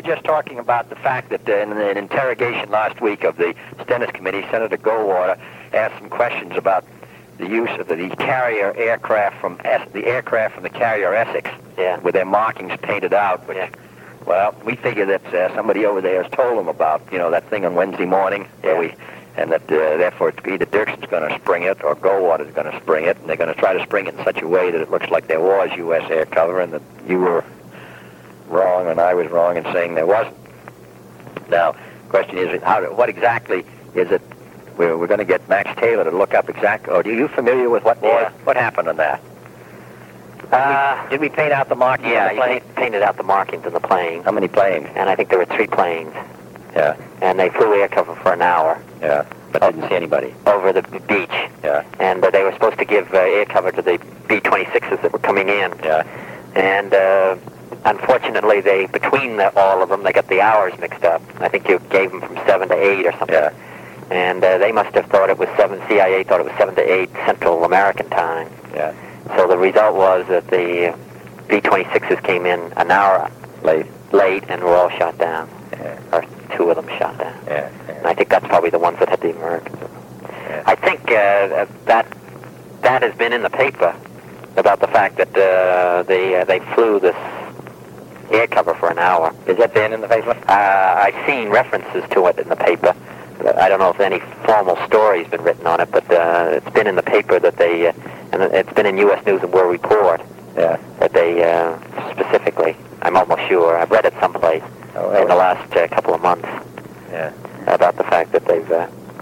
were just talking about the fact that in an interrogation last week of the Stennis Committee, Senator Goldwater asked some questions about the use of the carrier aircraft from the carrier Essex, with their markings painted out. Which, well, we figure that somebody over there has told them about, that thing on Wednesday morning, and that therefore it's either Dirksen's going to spring it or Goldwater's going to spring it, and they're going to try to spring it in such a way that it looks like there was U.S. air cover, and that you were wrong and I was wrong in saying there wasn't. Now, the question is, what exactly is it? We're going to get Max Taylor to look up exactly. Are you familiar with what happened on that? Did we paint out the markings on the plane? Yeah, painted out the markings on the plane. How many planes? And I think there were 3 planes. Yeah. And they flew air cover for an hour. Yeah, but didn't see anybody. Over the beach. Yeah. And they were supposed to give air cover to the B-26s that were coming in. Yeah. And unfortunately, between all of them, they got the hours mixed up. I think you gave them from 7 to 8 or something. Yeah. And they must have thought it was 7, CIA thought it was 7 to 8 Central American time. Yeah. So the result was that the B-26s came in an hour late and were all shot down. Yeah. Or 2 of them shot down. Yeah. And I think that's probably the ones that had the emergency. Yeah. I think that has been in the paper about the fact that they flew this air cover for an hour. Is that been in the paper? I've seen references to it in the paper. I don't know if any formal story's been written on it, but it's been in the paper that and it's been in U.S. News and World Report. Yeah. That they specifically, I'm almost sure, I've read it someplace in the last couple of months. Yeah. About the fact that they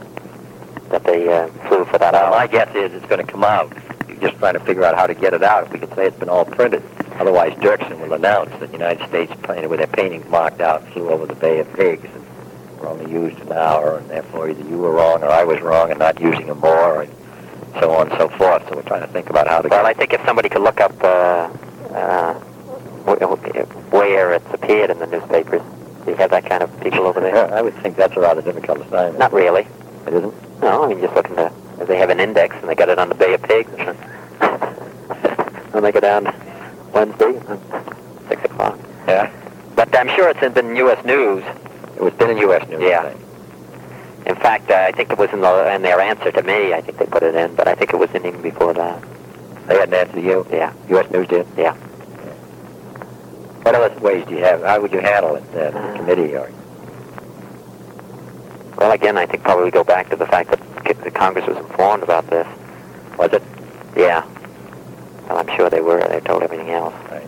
flew for that hour. My guess is it's going to come out. You're just trying to figure out how to get it out. We could say it's been all printed. Otherwise, Dirksen will announce that the United States plane, with their paintings marked out, flew over the Bay of Pigs and were only used an hour, and therefore either you were wrong or I was wrong in not using them more, and so on and so forth. So we're trying to think about how to get it. Well, I think if somebody could look up where it's appeared in the newspapers, do you have that kind of people over there? Yeah, I would think that's a rather difficult assignment. Not really. It isn't? No, I mean, just looking to, if they have an index and they got it on the Bay of Pigs, and then they go down Wednesday, 6 o'clock. Yeah? But I'm sure it's been in U.S. News. It was been in U.S. News. Yeah. In fact, I think it was in their answer to me. I think they put it in, but I think it was in even before that. They had an answer to you? Yeah. U.S. News did? Yeah. What other ways do you have? How would you handle it, the committee? Or? Well, again, I think probably go back to the fact that the Congress was informed about this. Was it? Yeah. Well, I'm sure they were. They told everything else. Right.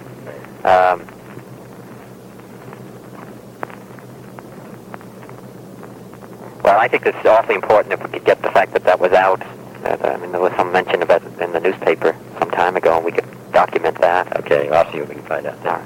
Well, I think it's awfully important if we could get the fact that was out. I mean, there was some mention of it in the newspaper some time ago, and we could document that. Okay, I'll see what we can find out. All right.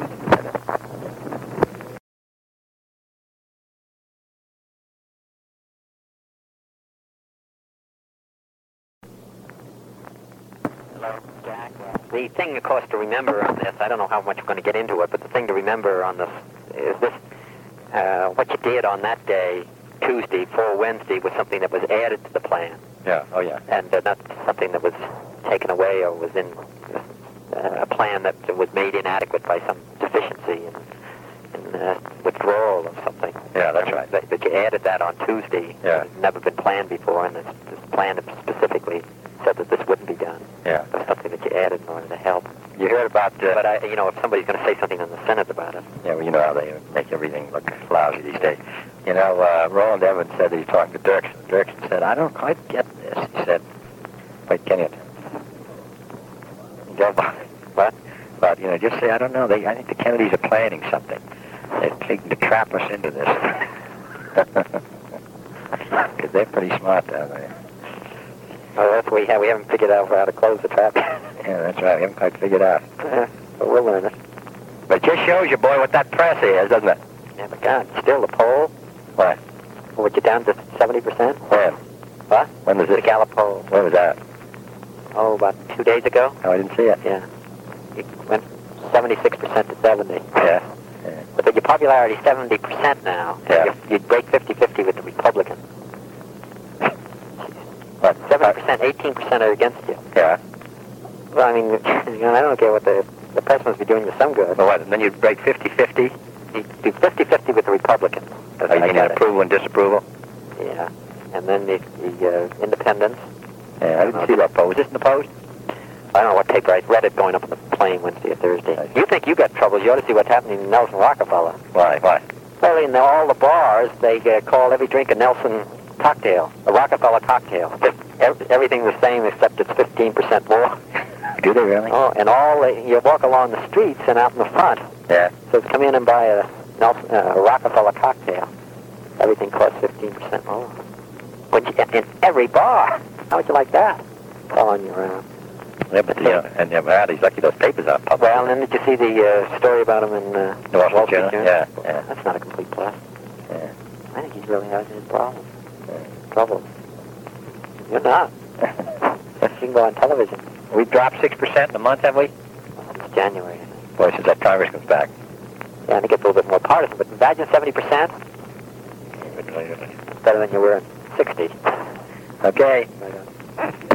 Hello, Jack. The thing, of course, to remember on this, I don't know how much we're going to get into it, but the thing to remember on this is this, what you did on that day, Tuesday, for Wednesday, was something that was added to the plan. Yeah, oh yeah. And not something that was taken away or was in a plan that was made inadequate by some deficiency in withdrawal of something. Yeah, that's right. But you added that on Tuesday. Yeah. It's never been planned before, and this plan specifically said that this wouldn't be done. Yeah. It was something that you added in order to help. You heard about... but, if somebody's going to say something in the Senate about it... Yeah, well, you know how they make everything look lousy these days. You know, Roland Evans said that he talked to Dirksen. Dirksen said, I don't quite get this. He said, wait, can you? What? But, just say, I don't know. I think the Kennedys are planning something. They're taking to trap us into this. Because they're pretty smart down there. Oh, that's what we haven't figured out how to close the trap. Yeah, that's right. We haven't quite figured out. But we'll learn it. But it just shows you, boy, what that press is, doesn't it? Yeah, but God, still the poll. What? Were you down to 70%? When? What? When was it? The Gallup poll. When was that? Oh, about 2 days ago. Oh, I didn't see it. Yeah. It went 76% to 70. Yeah. But your popularity is 70% now. Yeah. You'd break 50-50 with the Republicans. What? 70%, 18% are against you. Yeah. Well, I mean, I don't care what the press must be doing you some good. Well, what, and then you'd break 50-50? He'd do 50-50 with the Republicans. Are you meaning approval and disapproval? Yeah. And then the independents. Yeah, I didn't see that post. Was this in the Post? I don't know what paper. I read it going up on the plane Wednesday or Thursday. You think you got trouble? You ought to see what's happening in Nelson Rockefeller. Why? Well, in all the bars, they call every drink a Nelson cocktail, a Rockefeller cocktail. Everything the same except it's 15% more. Do they really? Oh, and you walk along the streets and out in the front. Yeah. So come in and buy a Rockefeller cocktail. Everything costs 15% more. In every bar. How would you like that? Following you around. Yeah, but he's lucky those papers aren't public. Well, and then did you see the story about him in the Wall Street Journal? Yeah. That's not a complete plus. Yeah. I think he's really having his problems. Trouble. You're not. You can go on television. We dropped 6% in a month, have we? It's January, I think. Boy, since that Congress comes back. Yeah, and it gets a little bit more partisan, but imagine 70%. Better than you were in 60. Okay. Right on.